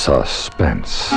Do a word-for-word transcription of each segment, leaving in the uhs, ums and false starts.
Suspense.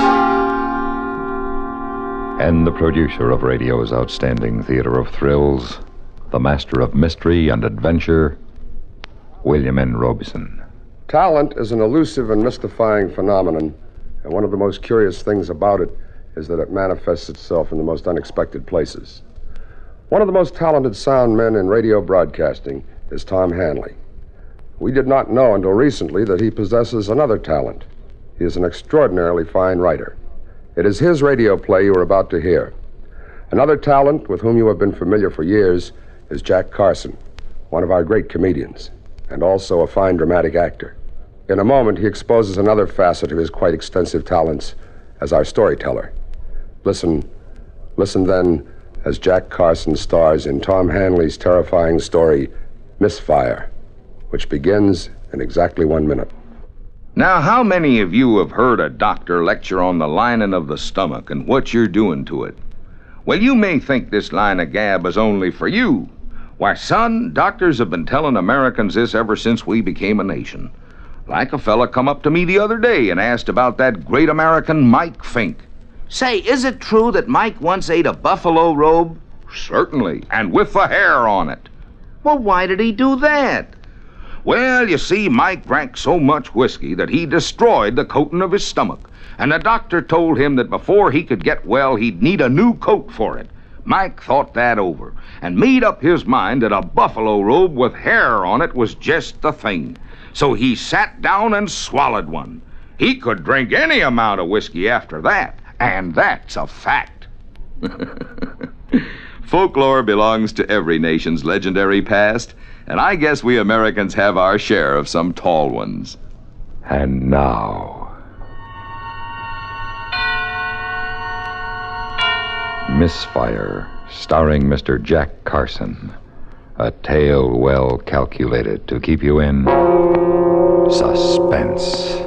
And the producer of radio's outstanding theater of thrills, the master of mystery and adventure, William N. Robson. Talent is an elusive and mystifying phenomenon, and one of the most curious things about it is that it manifests itself in the most unexpected places. One of the most talented sound men in radio broadcasting is Tom Hanley. We did not know until recently that he possesses another talent. He is an extraordinarily fine writer. It is his radio play you are about to hear. Another talent with whom you have been familiar for years is Jack Carson, one of our great comedians, and also a fine dramatic actor. In a moment, he exposes another facet of his quite extensive talents as our storyteller. Listen, listen then as Jack Carson stars in Tom Hanley's terrifying story, Misfire, which begins in exactly one minute. Now, how many of you have heard a doctor lecture on the lining of the stomach and what you're doing to it? Well, you may think this line of gab is only for you. Why, son, doctors have been telling Americans this ever since we became a nation. Like a fella come up to me the other day and asked about that great American Mike Fink. Say, is it true that Mike once ate a buffalo robe? Certainly, and with the hair on it. Well, why did he do that? Well, you see, Mike drank so much whiskey that he destroyed the coating of his stomach, and the doctor told him that before he could get well, he'd need a new coat for it. Mike thought that over and made up his mind that a buffalo robe with hair on it was just the thing. So he sat down and swallowed one. He could drink any amount of whiskey after that, and that's a fact. Folklore belongs to every nation's legendary past, and I guess we Americans have our share of some tall ones. And now, Misfire, starring Mister Jack Carson. A tale well calculated to keep you in suspense.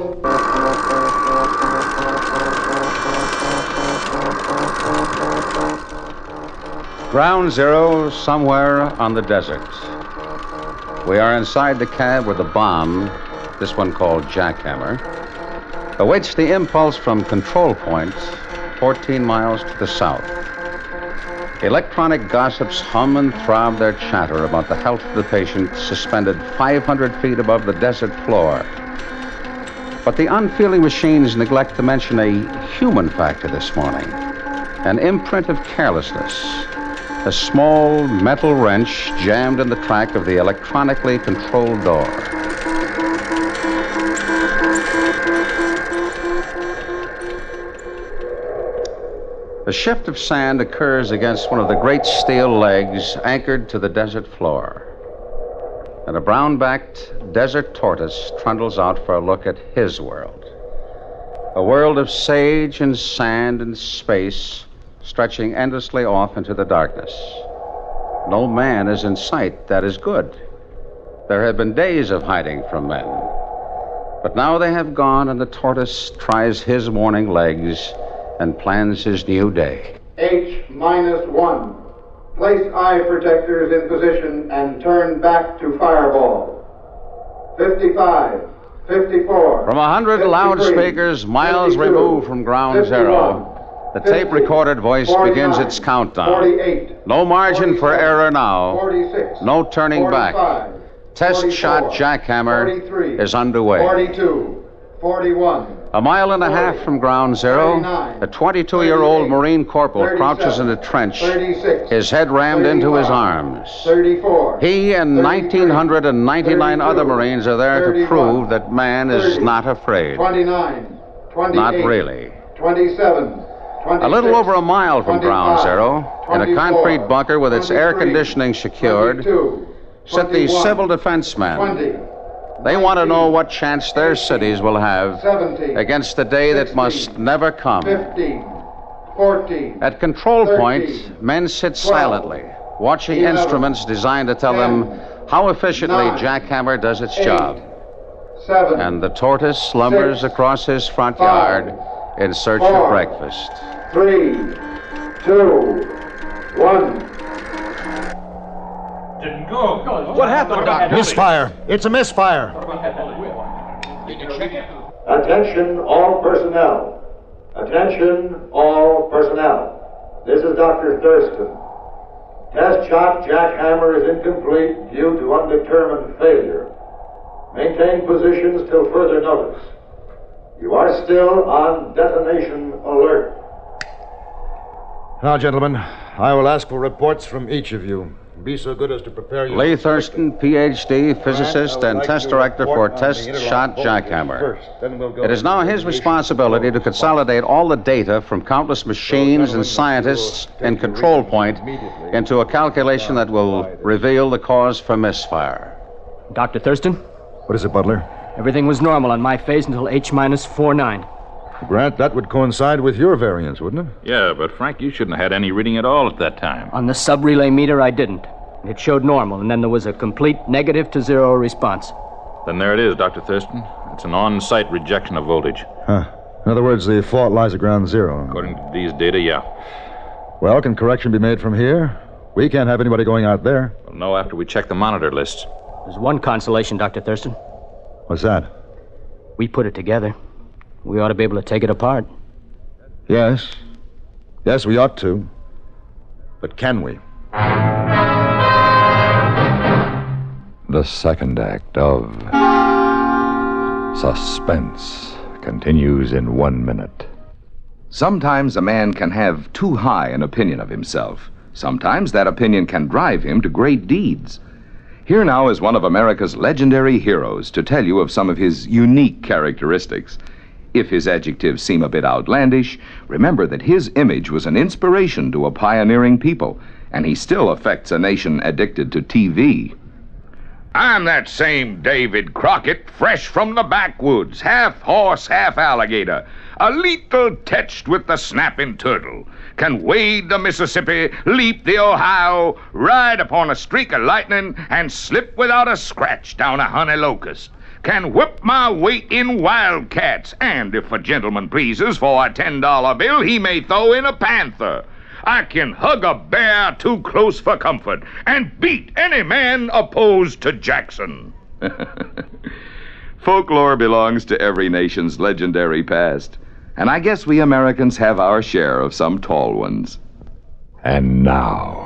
Ground Zero, somewhere on the desert. We are inside the cab where the bomb, this one called Jackhammer, awaits the impulse from Control Point, fourteen miles to the south. Electronic gossips hum and throb their chatter about the health of the patient suspended five hundred feet above the desert floor. But the unfeeling machines neglect to mention a human factor this morning, an imprint of carelessness. A small metal wrench jammed in the track of the electronically controlled door. A shift of sand occurs against one of the great steel legs anchored to the desert floor. And a brown-backed desert tortoise trundles out for a look at his world. A world of sage and sand and space, stretching endlessly off into the darkness. No man is in sight. That is good. There have been days of hiding from men. But now they have gone, and the tortoise tries his morning legs and plans his new day. H minus one. Place eye protectors in position and turn back to fireball. fifty-five, fifty-four. From a hundred loudspeakers miles removed from Ground Zero, the tape-recorded voice begins its countdown. No margin for error now. No turning back. Test shot Jackhammer is underway. forty-two, forty-one. A mile and a half from Ground Zero, a twenty-two-year-old Marine corporal crouches in a trench, his head rammed into his arms. He and one thousand nine hundred ninety-nine other Marines are there to prove that man is not afraid. twenty-nine, Not really. twenty-seven. A little over a mile from Ground Zero, in a concrete bunker with its air conditioning secured, sit the civil defense men. They want to know what chance their cities will have against the day that must never come. At Control Point, men sit silently, watching instruments designed to tell them how efficiently Jackhammer does its job. And the tortoise slumbers across his front yard in search of breakfast. Three, two, one. Didn't go. What happened, Doctor? Misfire. It's a misfire. Did you check it? Attention all personnel. Attention all personnel. This is Doctor Thurston. Test shot jackhammer is incomplete due to undetermined failure. Maintain positions till further notice. You are still on detonation alert. Now, gentlemen, I will ask for reports from each of you. Be so good as to prepare your... Lee Thurston, P H D, physicist and test director for Test Shot Jackhammer. It is now his responsibility to consolidate all the data from countless machines and scientists in Control Point into a calculation that will reveal the cause for misfire. Doctor Thurston? What is it, Butler? Everything was normal on my phase until H minus forty-nine. Grant, that would coincide with your variance, wouldn't it? Yeah, but Frank, you shouldn't have had any reading at all at that time. On the sub-relay meter, I didn't. It showed normal, and then there was a complete negative to zero response. Then there it is, Doctor Thurston. It's an on-site rejection of voltage. Huh. In other words, the fault lies at ground zero. According to these data, yeah. Well, can correction be made from here? We can't have anybody going out there. We'll know after we check the monitor lists. There's one consolation, Doctor Thurston. What's that? We put it together. We ought to be able to take it apart. Yes. Yes, we ought to. But can we? The second act of Suspense continues in one minute. Sometimes a man can have too high an opinion of himself. Sometimes that opinion can drive him to great deeds. Here now is one of America's legendary heroes to tell you of some of his unique characteristics. If his adjectives seem a bit outlandish, remember that his image was an inspiration to a pioneering people, and he still affects a nation addicted to T V. I'm that same David Crockett, fresh from the backwoods, half horse, half alligator, a little touched with the snapping turtle, can wade the Mississippi, leap the Ohio, ride upon a streak of lightning, and slip without a scratch down a honey locust. Can whip my weight in wildcats, and if a gentleman pleases for a ten dollar bill, he may throw in a panther. I can hug a bear too close for comfort and beat any man opposed to Jackson. Folklore belongs to every nation's legendary past, and I guess we Americans have our share of some tall ones. And now,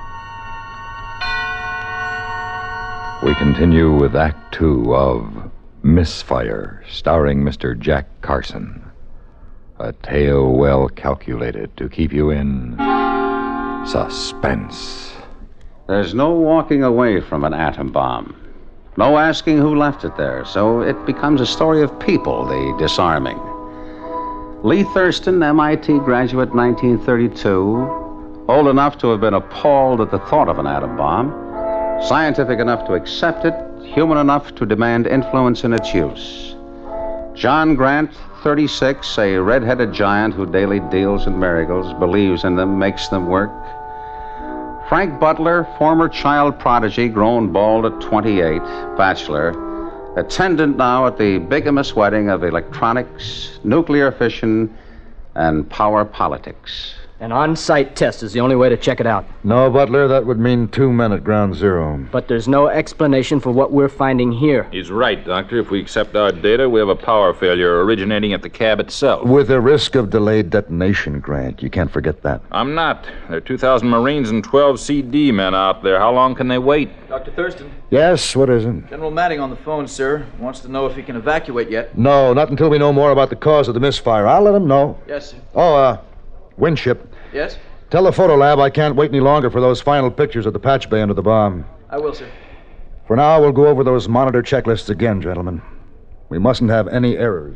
we continue with Act Two of Misfire, starring Mister Jack Carson. A tale well calculated to keep you in suspense. There's no walking away from an atom bomb. No asking who left it there, so it becomes a story of people, the disarming. Lee Thurston, M I T graduate, nineteen thirty-two, old enough to have been appalled at the thought of an atom bomb, scientific enough to accept it, human enough to demand influence in its use. John Grant, thirty-six, a red-headed giant who daily deals in miracles, believes in them, makes them work. Frank Butler, former child prodigy, grown bald at twenty-eight, bachelor, attendant now at the bigamous wedding of electronics, nuclear fission, and power politics. An on-site test is the only way to check it out. No, Butler, that would mean two men at ground zero. But there's no explanation for what we're finding here. He's right, Doctor. If we accept our data, we have a power failure originating at the cab itself. With a risk of delayed detonation, Grant. You can't forget that. I'm not. There are two thousand Marines and twelve C D men out there. How long can they wait? Doctor Thurston. Yes, what is it? General Matting on the phone, sir. Wants to know if he can evacuate yet. No, not until we know more about the cause of the misfire. I'll let him know. Yes, sir. Oh, uh, Winship. Yes? Tell the photo lab I can't wait any longer for those final pictures of the patch bay under the bomb. I will, sir. For now, we'll go over those monitor checklists again, gentlemen. We mustn't have any errors.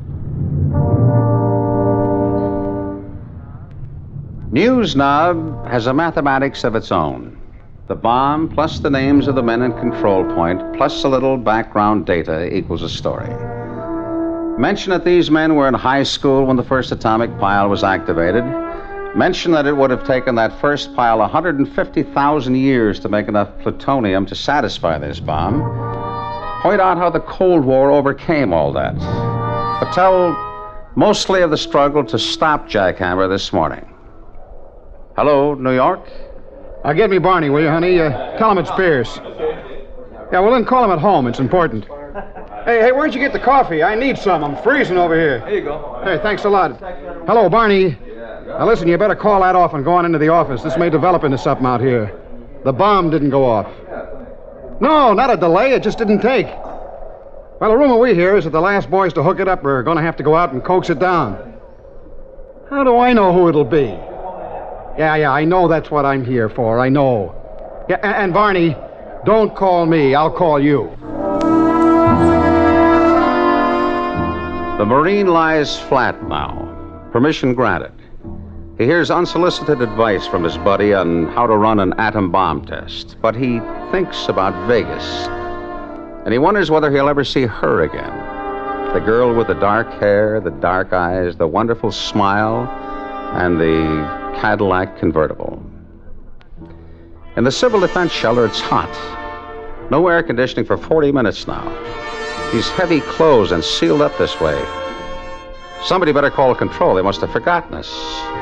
NewsNob has a mathematics of its own. The bomb plus the names of the men in Control Point plus a little background data equals a story. Mention that these men were in high school when the first atomic pile was activated. Mention that it would have taken that first pile one hundred fifty thousand years to make enough plutonium to satisfy this bomb. Point out how the Cold War overcame all that. But tell mostly of the struggle to stop Jackhammer this morning. Hello, New York? Uh, get me Barney, will you, honey? Uh, tell him it's Pierce. Yeah, well, then call him at home. It's important. Hey, hey, where'd you get the coffee? I need some. I'm freezing over here. Here you go. Hey, thanks a lot. Hello, Barney. Now, listen, you better call that off and go on into the office. This may develop into something out here. The bomb didn't go off. No, not a delay. It just didn't take. Well, the rumor we hear is that the last boys to hook it up are going to have to go out and coax it down. How do I know who it'll be? Yeah, yeah, I know that's what I'm here for. I know. Yeah, and, and Barney, don't call me. I'll call you. The Marine lies flat now. Permission granted. He hears unsolicited advice from his buddy on how to run an atom bomb test, but he thinks about Vegas. And he wonders whether he'll ever see her again. The girl with the dark hair, the dark eyes, the wonderful smile, and the Cadillac convertible. In the civil defense shelter, it's hot. No air conditioning for forty minutes now. These heavy clothes and sealed up this way. Somebody better call control. They must have forgotten us.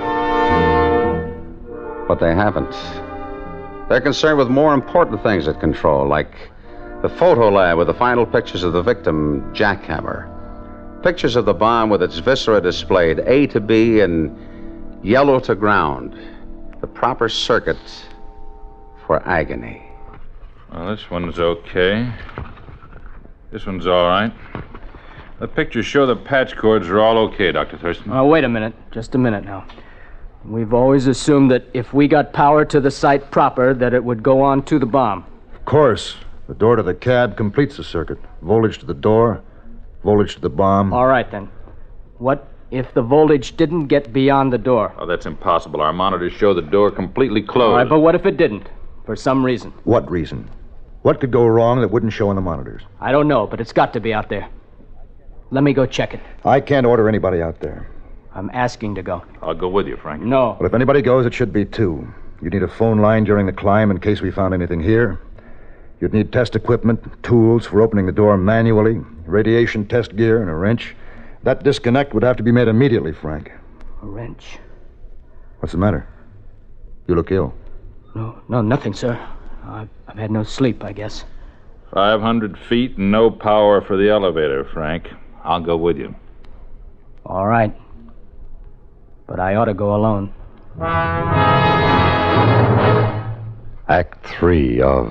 But they haven't. They're concerned with more important things at control, like the photo lab with the final pictures of the victim, Jack Hammer. Pictures of the bomb with its viscera displayed, A to B and yellow to ground. The proper circuit for agony. Well, this one's okay. This one's all right. The pictures show the patch cords are all okay, Doctor Thurston. Oh, wait a minute. Just a minute now. We've always assumed that if we got power to the site proper, that it would go on to the bomb. Of course. The door to the cab completes the circuit. Voltage to the door, voltage to the bomb. All right, then. What if the voltage didn't get beyond the door? Oh, that's impossible. Our monitors show the door completely closed. All right, but what if it didn't? For some reason. What reason? What could go wrong that wouldn't show on the monitors? I don't know, but it's got to be out there. Let me go check it. I can't order anybody out there. I'm asking to go. I'll go with you, Frank. No. Well, if anybody goes, it should be two. You'd need a phone line during the climb in case we found anything here. You'd need test equipment, tools for opening the door manually, radiation test gear, and a wrench. That disconnect would have to be made immediately, Frank. A wrench? What's the matter? You look ill. No, no, nothing, sir. I've, I've had no sleep, I guess. five hundred feet and no power for the elevator, Frank. I'll go with you. All right. But I ought to go alone. Act three of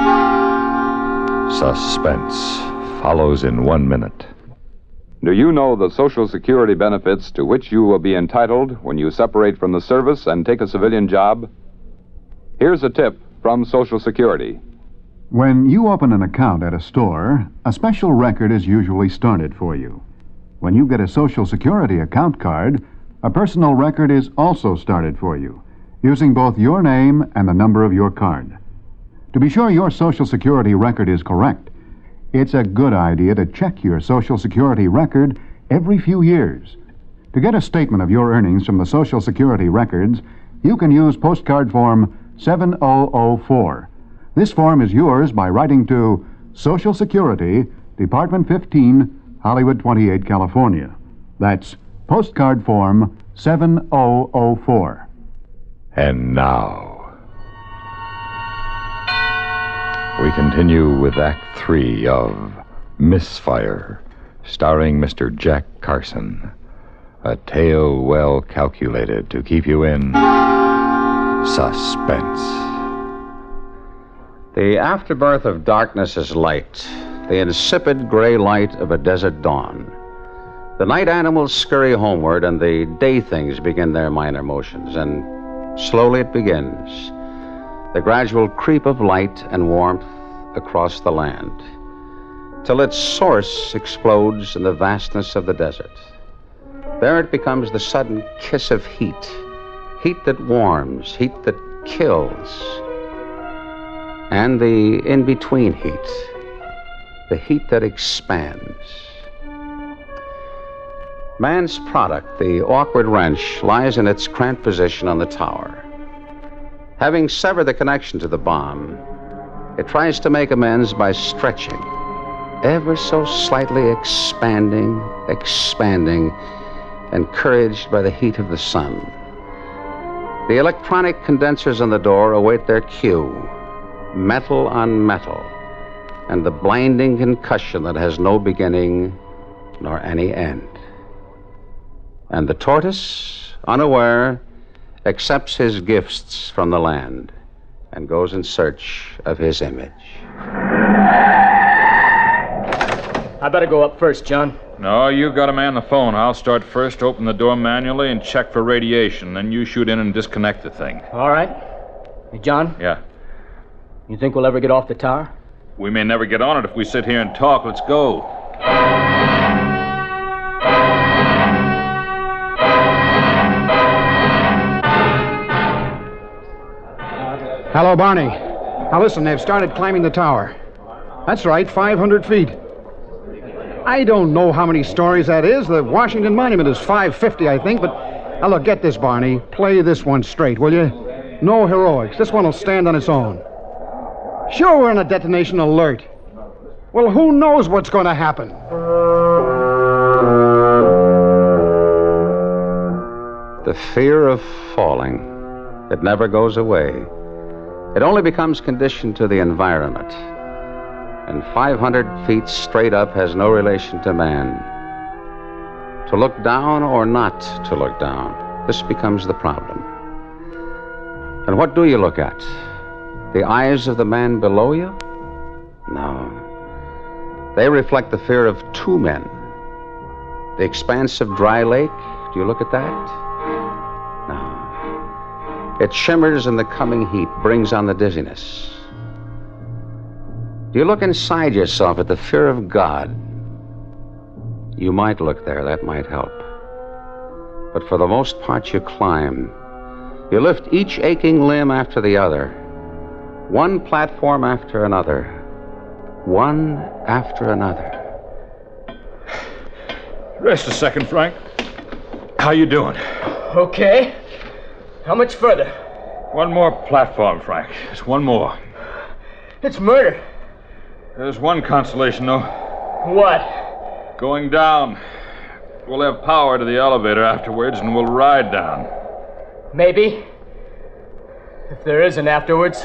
Suspense follows in one minute. Do you know the Social Security benefits to which you will be entitled when you separate from the service and take a civilian job? Here's a tip from Social Security. When you open an account at a store, a special record is usually started for you. When you get a Social Security account card, a personal record is also started for you, using both your name and the number of your card. To be sure your Social Security record is correct, it's a good idea to check your Social Security record every few years. To get a statement of your earnings from the Social Security records, you can use postcard form seven thousand four. This form is yours by writing to Social Security, Department fifteen, Hollywood twenty-eight, California. That's postcard form seven thousand four. And now, we continue with Act Three of Misfire, starring Mister Jack Carson. A tale well calculated to keep you in suspense. The afterbirth of darkness is light, the insipid gray light of a desert dawn. The night animals scurry homeward, and the day things begin their minor motions, and slowly it begins. The gradual creep of light and warmth across the land, till its source explodes in the vastness of the desert. There it becomes the sudden kiss of heat, heat that warms, heat that kills, and the in-between heat, the heat that expands. Man's product, the awkward wrench, lies in its cramped position on the tower. Having severed the connection to the bomb, it tries to make amends by stretching, ever so slightly expanding, expanding, encouraged by the heat of the sun. The electronic condensers on the door await their cue, metal on metal, and the blinding concussion that has no beginning nor any end. And the tortoise, unaware, accepts his gifts from the land and goes in search of his image. I better go up first, John. No, you got a man on the phone. I'll start first, open the door manually, and check for radiation. Then you shoot in and disconnect the thing. All right. Hey, John? Yeah. You think we'll ever get off the tower? We may never get on it if we sit here and talk. Let's go. Hello, Barney. Now listen, they've started climbing the tower. That's right, five hundred feet. I don't know how many stories that is. The Washington Monument is five fifty, I think, but... Now, look, get this, Barney. Play this one straight, will you? No heroics. This one will stand on its own. Sure, we're on a detonation alert. Well, who knows what's going to happen? The fear of falling, it never goes away. It only becomes conditioned to the environment. And five hundred feet straight up has no relation to man. To look down or not to look down, this becomes the problem. And what do you look at? The eyes of the man below you? No. They reflect the fear of two men. The expanse of dry lake, do you look at that? No. It shimmers in the coming heat, brings on the dizziness. Do you look inside yourself at the fear of God? You might look there, that might help. But for the most part, you climb. You lift each aching limb after the other, one platform after another, one after another. Rest a second, Frank. How you doing? Okay. How much further? One more platform, Frank. Just one more. It's murder. There's one consolation, though. What? Going down. We'll have power to the elevator afterwards, and we'll ride down. Maybe. If there is an afterwards.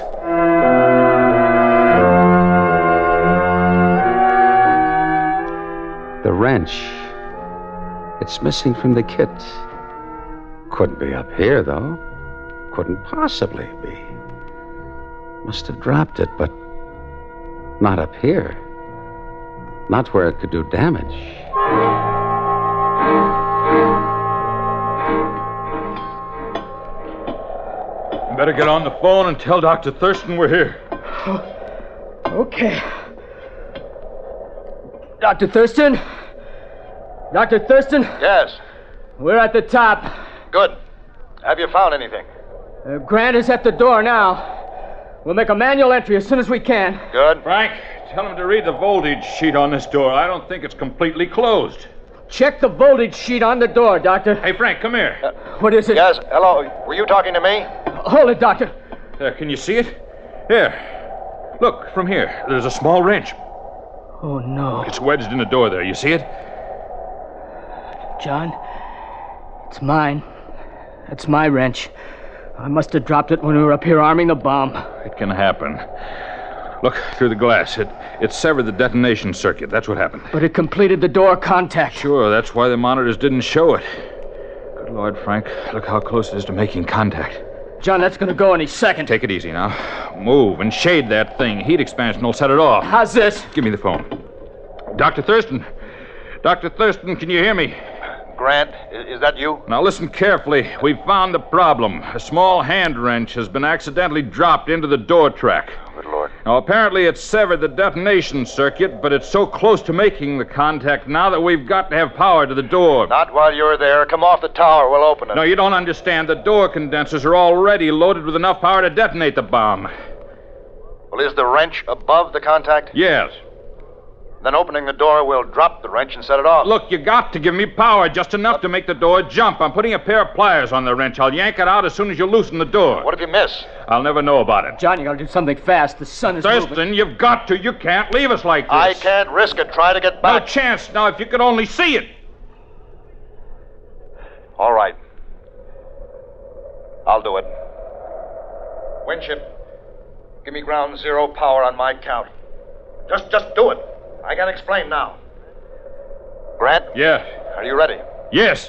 The wrench. It's missing from the kit. Couldn't be up here, though. Couldn't possibly be. Must have dropped it, but not up here. Not where it could do damage. Better get on the phone and tell Doctor Thurston we're here. Okay. Doctor Thurston? Doctor Thurston? Yes. We're at the top. Good. Have you found anything? Uh, Grant is at the door now. We'll make a manual entry as soon as we can. Good. Frank, tell him to read the voltage sheet on this door. I don't think it's completely closed. Check the voltage sheet on the door, Doctor. Hey, Frank, come here. Uh, what is it? Yes, hello. Were you talking to me? Hold it, Doctor. There, can you see it? Here. Look, from here. There's a small wrench. Oh, no. It's wedged in the door there. You see it? John, it's mine. That's my wrench. I must have dropped it when we were up here arming the bomb. It can happen. Look, through the glass. It it severed the detonation circuit. That's what happened. But it completed the door contact. Sure, that's why the monitors didn't show it. Good Lord, Frank, look how close it is to making contact. John, that's going to go any second. Take it easy now. Move and shade that thing. Heat expansion will set it off. How's this? Give me the phone. Doctor Thurston. Doctor Thurston, can you hear me? Grant, is that you? Now listen carefully. We've found the problem. A small hand wrench has been accidentally dropped into the door track. Good Lord. Now apparently it severed the detonation circuit, but it's so close to making the contact now that we've got to have power to the door. Not while you're there. Come off the tower. We'll open it. No, you don't understand. The door condensers are already loaded with enough power to detonate the bomb. Well, is the wrench above the contact? Yes. Then opening the door, we'll drop the wrench and set it off. Look, you got to give me power, just enough to make the door jump. I'm putting a pair of pliers on the wrench. I'll yank it out as soon as you loosen the door. What if you miss? I'll never know about it. John, you gotta do something fast. The sun is Thurston, moving. you've got to. You can't leave us like this. I can't risk it. Try to get back. No chance. Now, if you could only see it. All right. I'll do it. Winship, give me ground zero power on my count. Just, just do it. I can't explain now. Grant? Yeah. Are you ready? Yes.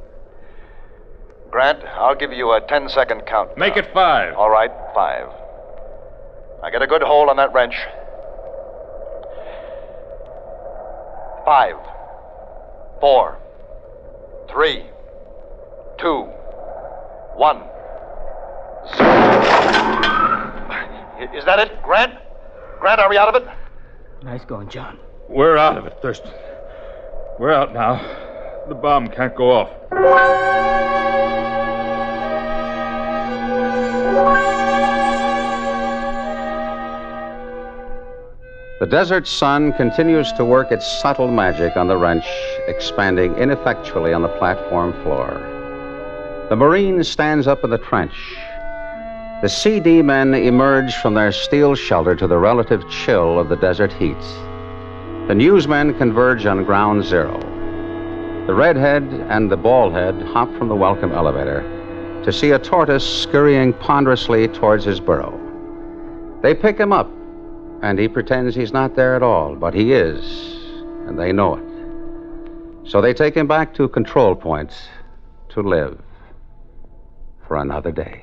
Grant, I'll give you a ten-second count. Make it five. All right, five. Now get a good hold on that wrench. Five, four, three, two, one, zero. Is that it, Grant? Grant, are we out of it? Nice going, John. We're out of it, Thurston. We're out now. The bomb can't go off. The desert sun continues to work its subtle magic on the wrench, expanding ineffectually on the platform floor. The Marine stands up in the trench. The C D men emerge from their steel shelter to the relative chill of the desert heat. The newsmen converge on ground zero. The redhead and the baldhead hop from the welcome elevator to see a tortoise scurrying ponderously towards his burrow. They pick him up, and he pretends he's not there at all, but he is, and they know it. So they take him back to control point to live for another day.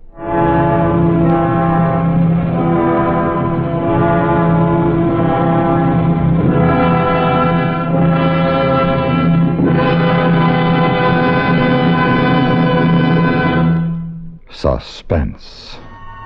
Suspense,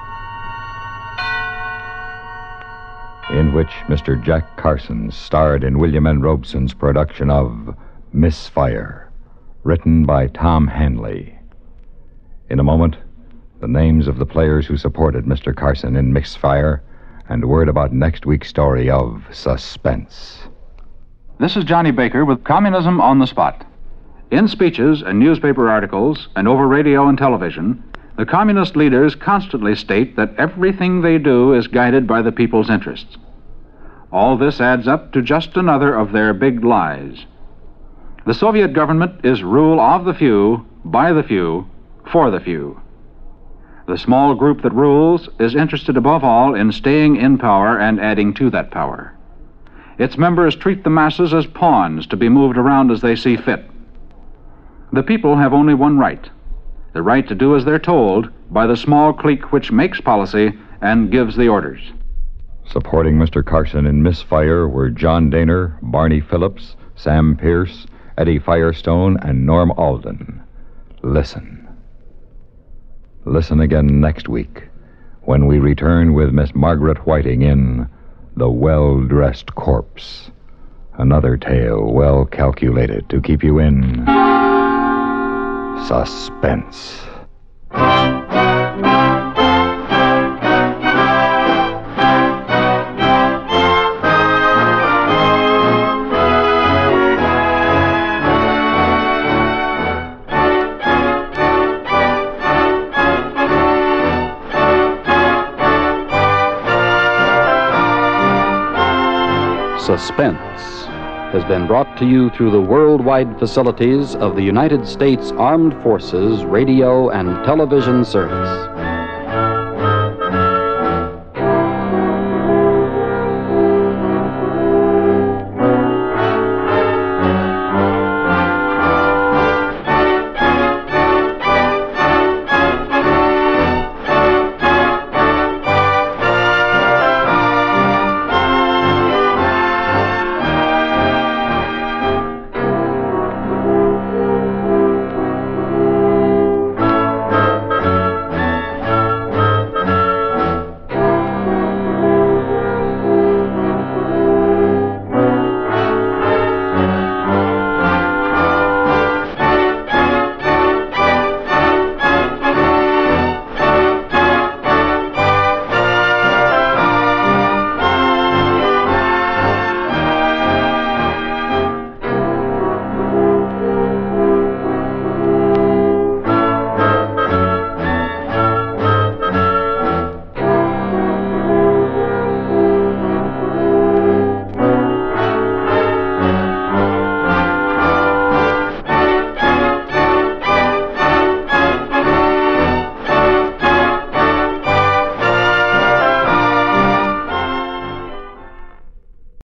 in which Mister Jack Carson starred in William N. Robeson's production of Misfire, written by Tom Hanley. In a moment, the names of the players who supported Mister Carson in Misfire, and word about next week's story of Suspense. This is Johnny Baker with Communism on the Spot. In speeches and newspaper articles and over radio and television, the communist leaders constantly state that everything they do is guided by the people's interests. All this adds up to just another of their big lies. The Soviet government is rule of the few, by the few, for the few. The small group that rules is interested above all in staying in power and adding to that power. Its members treat the masses as pawns to be moved around as they see fit. The people have only one right: the right to do as they're told by the small clique which makes policy and gives the orders. Supporting Mister Carson in Misfire were John Daner, Barney Phillips, Sam Pierce, Eddie Firestone, and Norm Alden. Listen. Listen again next week when we return with Miss Margaret Whiting in The Well-Dressed Corpse. Another tale well calculated to keep you in suspense. Suspense has been brought to you through the worldwide facilities of the United States Armed Forces Radio and Television Service.